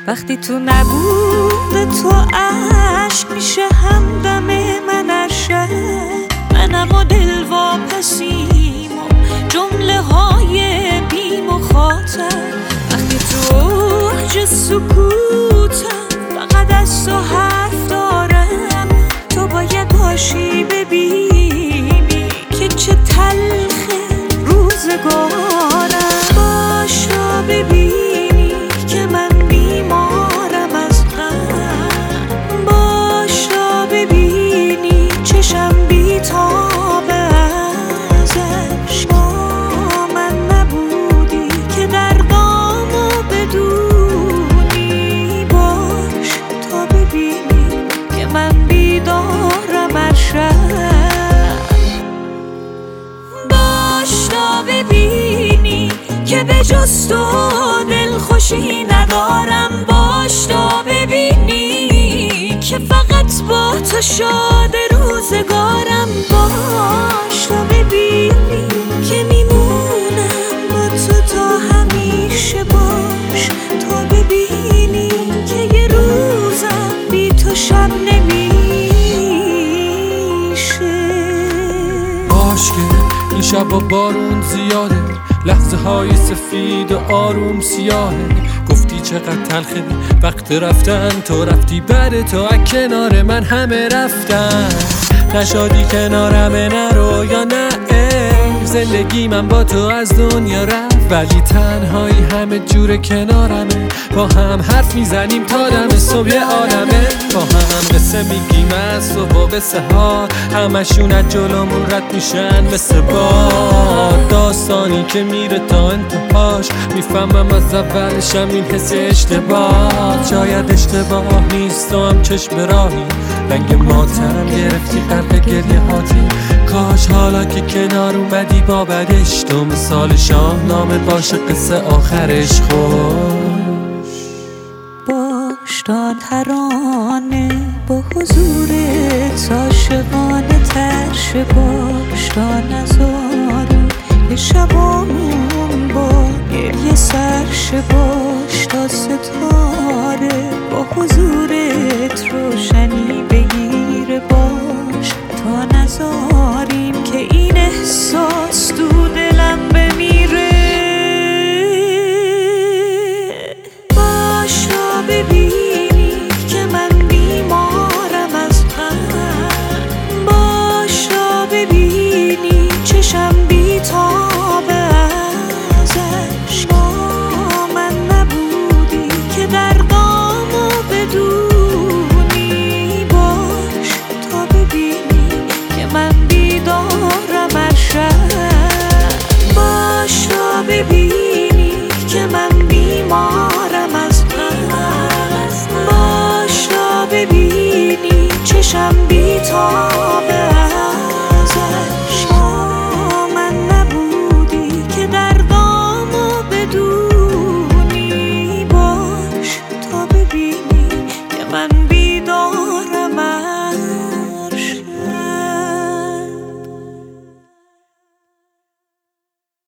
وقتی تو نبود تو عشق میشه همدم من ارشد. منم و دل واپسیم و جمله های بی مخاطب. وقتی تو اوج سکوتم فقط از تو حرف دارم. تو باید باشی ببینی که چه تلخه روزگارم. باش تا ببینی که من بیمارم از غم. باش تا ببینی چشم بی‌تاب از عشق. من نبودی که دردامو بدونی. باش تا ببینی که من بیدارم ارشد. باش تا ببینی که به جز تو دلخوشی ندارم. باش تا ببینی که فقط با تو شاد روزگارم. باش تا ببینی که میمونم با تو تا همیشه. باش تا ببینی که یه روزم بی تو شب نمیشه. باش که این شب با بارون زیاده، لحظه های سفید و آروم سیاهه. گفتی چقدر تلخه وقت رفتن، تو رفتی بعد تو از کنار من همه رفتن. نشادی کنارمه نرو یا نه زندگی من با تو از دنیا رفت. ولی تنهایی همه جور کنارمه، با هم حرف میزنیم تا دم صبح عالمه. با هم قصه میگیم از صبح و به سحر، همشون از جلومون رد میشن مثل باد. داستانی که میره تا انتهاش، میفهمم از اولشم این حس اشتباه. شاید اشتباه نیست و هم چشم راهی، رنگ ماتم گرفتی غرق گریه هاتی. کاش حالا که کنار اومدی با بدش، تو مثال شاهنامه باشه قصه آخرش خوش. باش تا ترانه با حضورت عاشقانه تر شه. باش تا نذارم یه شبامون با گریه سر شه. باش تا ستاره با حضورت روشنی بگیره. باش تا نذاریم که این احساس تو دلم بمیره. باش تا ببینی که من بیمارم از غم. باش تا ببینی چشم بی‌تاب از عشق. من نبودی که دردامو بدونی. باش تا ببینی که من بیدارم ارشد. باش تا ببینی که من بیمارم از غم. باش تا ببینی چشم بی‌تاب از عشق. من نبودی که دردامو بدونی. باش تا ببینی که من بیدار